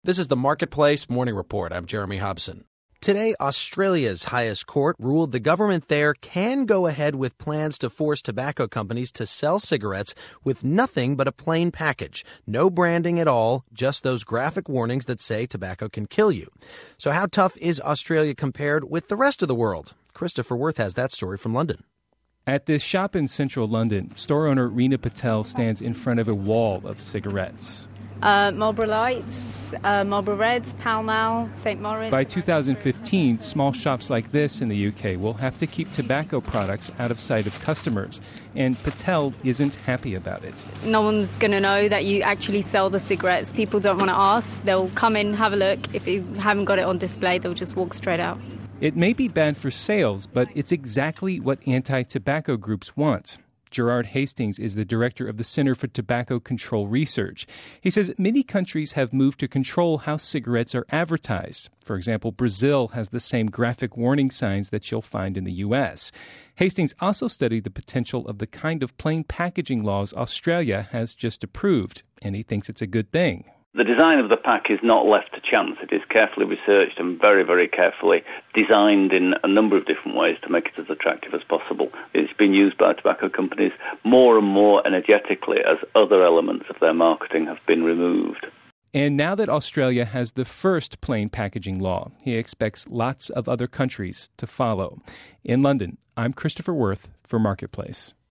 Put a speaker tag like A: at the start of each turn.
A: This is the Marketplace Morning Report. I'm Jeremy Hobson. Today, Australia's highest court ruled the government there can go ahead with plans to force tobacco companies to sell cigarettes with nothing but a plain package. No branding at all, just those graphic warnings that say tobacco can kill you. So how tough is Australia compared with the rest of the world? Christopher Worth has that story from London.
B: At this shop in central London, store owner Reena Patel stands in front of a wall of cigarettes.
C: Marlboro Lights, Marlboro Reds, Pall Mall, St. Moritz.
B: By 2015, small shops like this in the UK will have to keep tobacco products out of sight of customers, and Patel isn't happy about it.
C: No one's going to know that you actually sell the cigarettes. People don't want to ask. They'll come in, have a look. If you haven't got it on display, they'll just walk straight out.
B: It may be bad for sales, but it's exactly what anti-tobacco groups want. Gerard Hastings is the director of the Center for Tobacco Control Research. He says many countries have moved to control how cigarettes are advertised. For example, Brazil has the same graphic warning signs that you'll find in the U.S. Hastings also studied the potential of the kind of plain packaging laws Australia has just approved, and he thinks it's a good thing.
D: The design of the pack is not left to chance. It is carefully researched and very, very carefully designed in a number of different ways to make it as attractive as possible. It's been used by tobacco companies more and more energetically as other elements of their marketing have been removed.
B: And now that Australia has the first plain packaging law, he expects lots of other countries to follow. In London, I'm Christopher Worth for Marketplace.